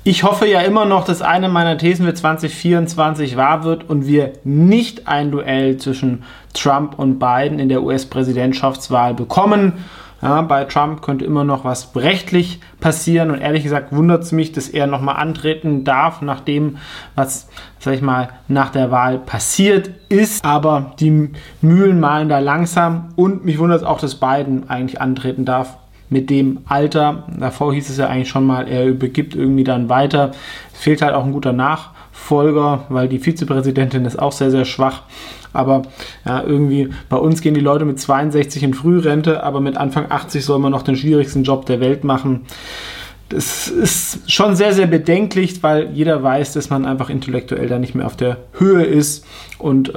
Ich hoffe ja immer noch, dass eine meiner Thesen für 2024 wahr wird und wir nicht ein Duell zwischen Trump und Biden in der US-Präsidentschaftswahl bekommen. Ja, bei Trump könnte immer noch was rechtlich passieren und ehrlich gesagt wundert es mich, dass er nochmal antreten darf, nach dem, was, sag ich mal, nach der Wahl passiert ist. Aber die Mühlen mahlen da langsam und mich wundert es auch, dass Biden eigentlich antreten darf mit dem Alter. Davor hieß es ja eigentlich schon mal, er übergibt irgendwie dann weiter. Es fehlt halt auch ein guter Nachfolger, weil die Vizepräsidentin ist auch sehr, sehr schwach. Aber ja, irgendwie bei uns gehen die Leute mit 62 in Frührente, aber mit Anfang 80 soll man noch den schwierigsten Job der Welt machen. Das ist schon sehr, sehr bedenklich, weil jeder weiß, dass man einfach intellektuell da nicht mehr auf der Höhe ist. Und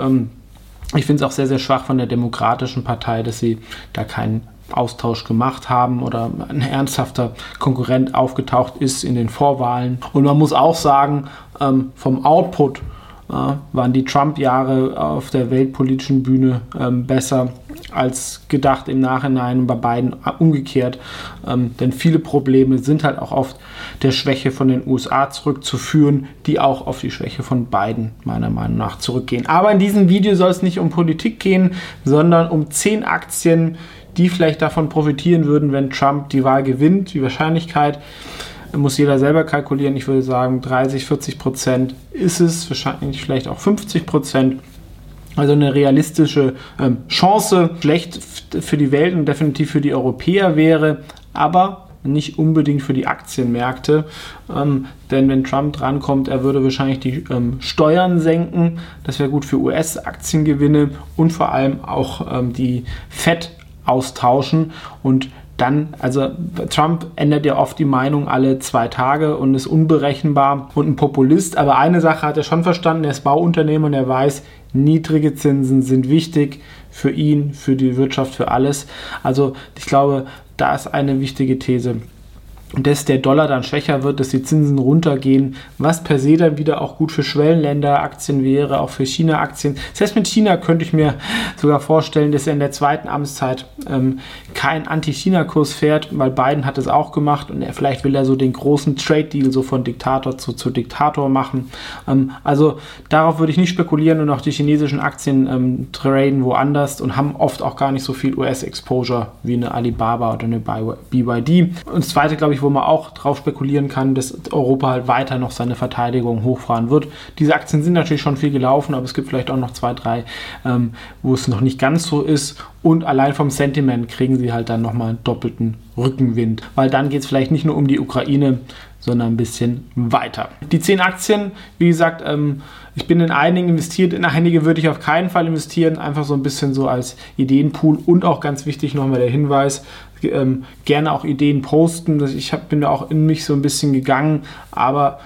ich finde es auch sehr, sehr schwach von der Demokratischen Partei, dass sie da keinen Austausch gemacht haben oder ein ernsthafter Konkurrent aufgetaucht ist in den Vorwahlen. Und man muss auch sagen, vom Output waren die Trump-Jahre auf der weltpolitischen Bühne besser als gedacht im Nachhinein, bei beiden umgekehrt. Denn viele Probleme sind halt auch oft der Schwäche von den USA zurückzuführen, die auch auf die Schwäche von Biden meiner Meinung nach zurückgehen. Aber in diesem Video soll es nicht um Politik gehen, sondern um 10 Aktien, die vielleicht davon profitieren würden, wenn Trump die Wahl gewinnt. Die Wahrscheinlichkeit muss jeder selber kalkulieren. Ich würde sagen, 30-40% ist es, wahrscheinlich vielleicht auch 50%. Also eine realistische Chance. Schlecht für die Welt und definitiv für die Europäer wäre, aber nicht unbedingt für die Aktienmärkte. Denn wenn Trump drankommt, er würde wahrscheinlich die Steuern senken. Das wäre gut für US-Aktiengewinne und vor allem auch die Fed austauschen und dann, also Trump ändert ja oft die Meinung alle 2 Tage und ist unberechenbar und ein Populist, aber eine Sache hat er schon verstanden, er ist Bauunternehmer und er weiß, niedrige Zinsen sind wichtig für ihn, für die Wirtschaft, für alles. Also ich glaube, da ist eine wichtige These. Dass der Dollar dann schwächer wird, dass die Zinsen runtergehen, was per se dann wieder auch gut für Schwellenländer-Aktien wäre, auch für China-Aktien. Selbst mit China könnte ich mir sogar vorstellen, dass er in der zweiten Amtszeit keinen Anti-China-Kurs fährt, weil Biden hat es auch gemacht und vielleicht will er so den großen Trade-Deal so von Diktator zu Diktator machen. Also darauf würde ich nicht spekulieren und auch die chinesischen Aktien traden woanders und haben oft auch gar nicht so viel US-Exposure wie eine Alibaba oder eine BYD. Und das zweite, glaube ich, wo man auch drauf spekulieren kann, dass Europa halt weiter noch seine Verteidigung hochfahren wird. Diese Aktien sind natürlich schon viel gelaufen, aber es gibt vielleicht auch noch 2, 3, wo es noch nicht ganz so ist. Und allein vom Sentiment kriegen sie halt dann nochmal einen doppelten Rückenwind, weil dann geht es vielleicht nicht nur um die Ukraine, sondern ein bisschen weiter. Die 10 Aktien, wie gesagt, ich bin in einigen investiert, in einige würde ich auf keinen Fall investieren, einfach so ein bisschen so als Ideenpool und auch ganz wichtig nochmal der Hinweis, gerne auch Ideen posten. Bin da auch in mich so ein bisschen gegangen, aber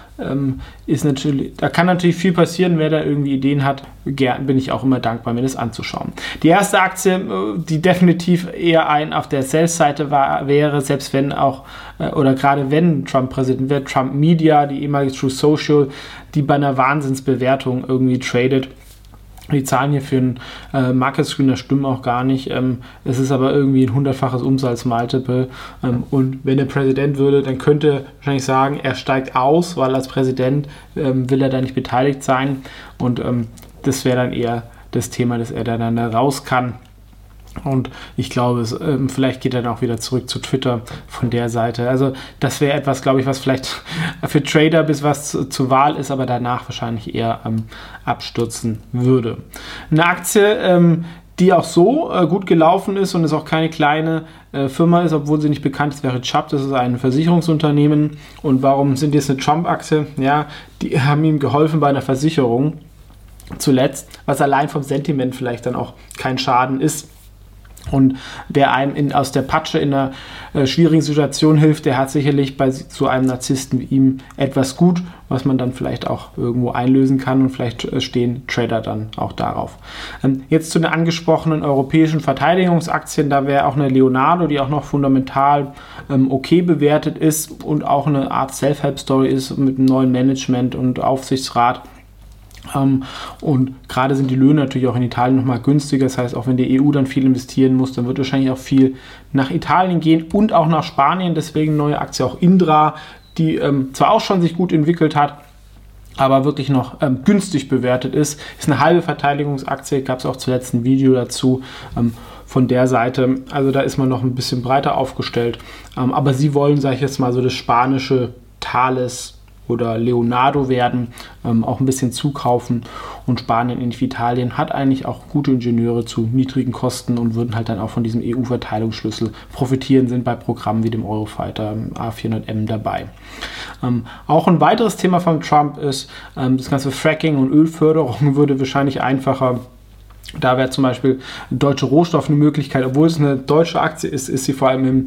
da kann natürlich viel passieren, wer da irgendwie Ideen hat. Bin ich auch immer dankbar, mir das anzuschauen. Die erste Aktie, die definitiv eher auf der Sell-Seite wäre, selbst wenn auch, oder gerade wenn Trump Präsident wird, Trump Media, die ehemalige True Social, die bei einer Wahnsinnsbewertung irgendwie tradet. Die Zahlen hier für einen Market Screener stimmen auch gar nicht. Es ist aber irgendwie ein 100-faches Umsatzmultiple. Und wenn er Präsident würde, dann könnte er wahrscheinlich sagen, er steigt aus, weil als Präsident will er da nicht beteiligt sein. Und das wäre dann eher das Thema, dass er dann da raus kann. Und ich glaube, vielleicht geht er dann auch wieder zurück zu Twitter von der Seite. Also das wäre etwas, glaube ich, was vielleicht für Trader bis was zur Wahl ist, aber danach wahrscheinlich eher abstürzen würde. Eine Aktie, die auch so gut gelaufen ist und es auch keine kleine Firma ist, obwohl sie nicht bekannt ist, wäre Chubb. Das ist ein Versicherungsunternehmen. Und warum sind jetzt eine Trump-Aktie? Ja, die haben ihm geholfen bei einer Versicherung zuletzt, was allein vom Sentiment vielleicht dann auch kein Schaden ist. Und wer einem aus der Patsche in einer schwierigen Situation hilft, der hat sicherlich bei so einem Narzissten wie ihm etwas gut, was man dann vielleicht auch irgendwo einlösen kann und vielleicht stehen Trader dann auch darauf. Jetzt zu den angesprochenen europäischen Verteidigungsaktien, da wäre auch eine Leonardo, die auch noch fundamental okay bewertet ist und auch eine Art Self-Help-Story ist mit einem neuen Management und Aufsichtsrat. Und gerade sind die Löhne natürlich auch in Italien nochmal günstiger. Das heißt, auch wenn die EU dann viel investieren muss, dann wird wahrscheinlich auch viel nach Italien gehen und auch nach Spanien. Deswegen neue Aktie auch Indra, die zwar auch schon sich gut entwickelt hat, aber wirklich noch günstig bewertet ist. Ist eine halbe Verteidigungsaktie, gab es auch zuletzt ein Video dazu von der Seite. Also da ist man noch ein bisschen breiter aufgestellt. Aber sie wollen, sage ich jetzt mal, so das spanische Thales oder Leonardo werden, auch ein bisschen zukaufen. Und Spanien, Italien hat eigentlich auch gute Ingenieure zu niedrigen Kosten und würden halt dann auch von diesem EU-Verteilungsschlüssel profitieren, sind bei Programmen wie dem Eurofighter A400M dabei. Auch ein weiteres Thema von Trump ist, das ganze Fracking und Ölförderung würde wahrscheinlich einfacher. Da wäre zum Beispiel Deutsche Rohstoff eine Möglichkeit, obwohl es eine deutsche Aktie ist, ist sie vor allem im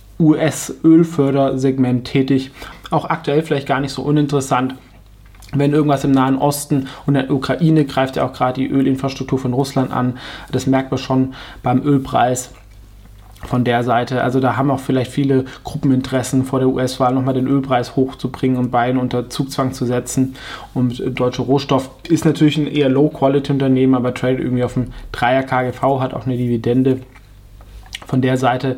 US-Ölfördersegment tätig. Auch aktuell vielleicht gar nicht so uninteressant. Wenn irgendwas im Nahen Osten und der Ukraine greift ja auch gerade die Ölinfrastruktur von Russland an. Das merkt man schon beim Ölpreis von der Seite. Also da haben auch vielleicht viele Gruppeninteressen vor der US-Wahl nochmal den Ölpreis hochzubringen und beiden unter Zugzwang zu setzen. Und Deutsche Rohstoff ist natürlich ein eher Low-Quality-Unternehmen, aber tradet irgendwie auf dem 3er KGV, hat auch eine Dividende. Von der Seite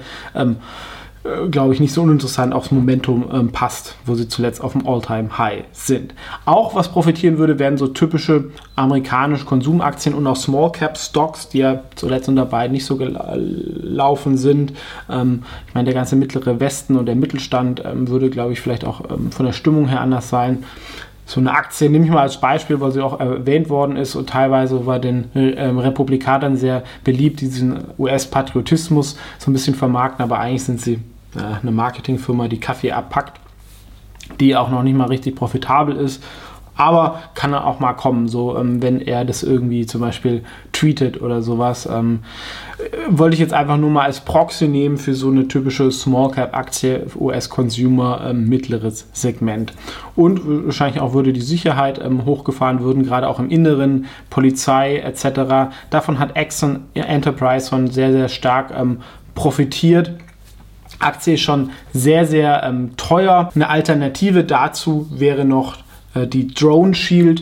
glaube ich, nicht so uninteressant, auch das Momentum passt, wo sie zuletzt auf dem All-Time-High sind. Auch was profitieren würde, wären so typische amerikanische Konsumaktien und auch Small-Cap-Stocks, die ja zuletzt unter beiden nicht so gelaufen sind. Ich meine, der ganze mittlere Westen und der Mittelstand würde, glaube ich, vielleicht auch von der Stimmung her anders sein. So eine Aktie nehme ich mal als Beispiel, weil sie auch erwähnt worden ist und teilweise war den Republikanern sehr beliebt, diesen US-Patriotismus so ein bisschen vermarkten, aber eigentlich sind sie eine Marketingfirma, die Kaffee abpackt, die auch noch nicht mal richtig profitabel ist, aber kann dann auch mal kommen, so wenn er das irgendwie zum Beispiel tweetet oder sowas. Wollte ich jetzt einfach nur mal als Proxy nehmen für so eine typische Small-Cap-Aktie, US-Consumer, mittleres Segment. Und wahrscheinlich auch würde die Sicherheit hochgefahren würden, gerade auch im Inneren, Polizei etc. Davon hat Exxon Enterprise schon sehr, sehr stark profitiert. Aktie ist schon sehr, sehr teuer. Eine Alternative dazu wäre noch die Drone Shield,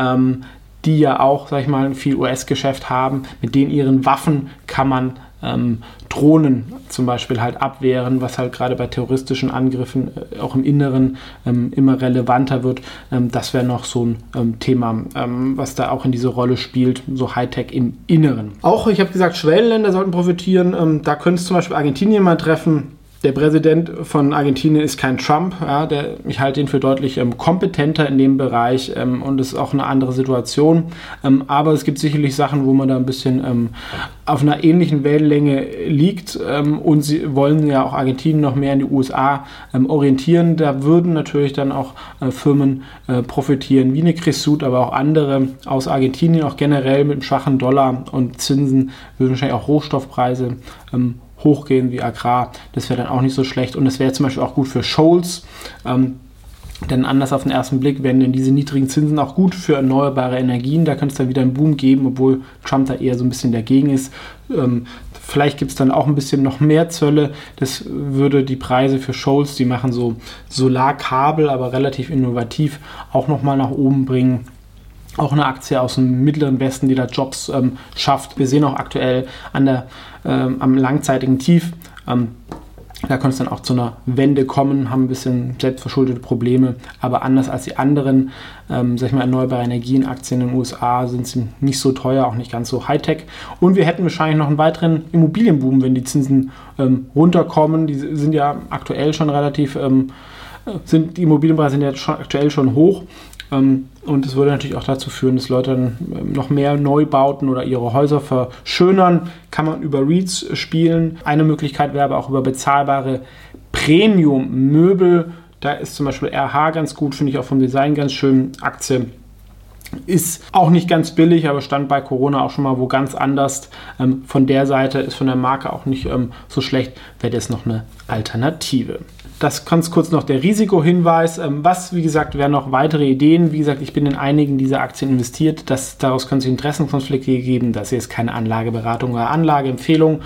die ja auch, sag ich mal, viel US-Geschäft haben. Mit denen ihren Waffen kann man Drohnen zum Beispiel halt abwehren, was halt gerade bei terroristischen Angriffen auch im Inneren immer relevanter wird. Das wäre noch so ein Thema, was da auch in diese Rolle spielt, so Hightech im Inneren. Auch, ich habe gesagt, Schwellenländer sollten profitieren. Da könnte es zum Beispiel Argentinien mal treffen. Der Präsident von Argentinien ist kein Trump, ja, ich halte ihn für deutlich kompetenter in dem Bereich und es ist auch eine andere Situation. Aber es gibt sicherlich Sachen, wo man da ein bisschen auf einer ähnlichen Wellenlänge liegt und sie wollen ja auch Argentinien noch mehr in die USA orientieren. Da würden natürlich dann auch Firmen profitieren, wie eine Cresut, aber auch andere aus Argentinien, auch generell mit einem schwachen Dollar und Zinsen würden wahrscheinlich auch Rohstoffpreise hochgehen wie Agrar, das wäre dann auch nicht so schlecht und das wäre zum Beispiel auch gut für Shoals, denn anders auf den ersten Blick wären denn diese niedrigen Zinsen auch gut für erneuerbare Energien, da könnte es dann wieder einen Boom geben, obwohl Trump da eher so ein bisschen dagegen ist. Vielleicht gibt es dann auch ein bisschen noch mehr Zölle, das würde die Preise für Shoals, die machen so Solarkabel, aber relativ innovativ, auch nochmal nach oben bringen. Auch eine Aktie aus dem Mittleren Westen, die da Jobs schafft. Wir sehen auch aktuell am langzeitigen Tief, da könnte es dann auch zu einer Wende kommen, haben ein bisschen selbstverschuldete Probleme, aber anders als die anderen, sag ich mal, erneuerbare Energienaktien in den USA sind sie nicht so teuer, auch nicht ganz so Hightech. Und wir hätten wahrscheinlich noch einen weiteren Immobilienboom, wenn die Zinsen runterkommen. Die sind ja aktuell schon relativ, die Immobilienpreise sind ja aktuell schon hoch. Und es würde natürlich auch dazu führen, dass Leute dann noch mehr Neubauten oder ihre Häuser verschönern. Kann man über REITs spielen. Eine Möglichkeit wäre aber auch über bezahlbare Premium-Möbel. Da ist zum Beispiel RH ganz gut, finde ich auch vom Design ganz schön. Aktie ist auch nicht ganz billig, aber stand bei Corona auch schon mal wo ganz anders. Von der Seite ist von der Marke auch nicht so schlecht. Wäre das noch eine Alternative. Das ganz kurz noch der Risikohinweis. Was, wie gesagt, wären noch weitere Ideen. Wie gesagt, ich bin in einigen dieser Aktien investiert. Daraus können sich Interessenkonflikte geben. Das hier ist keine Anlageberatung oder Anlageempfehlung.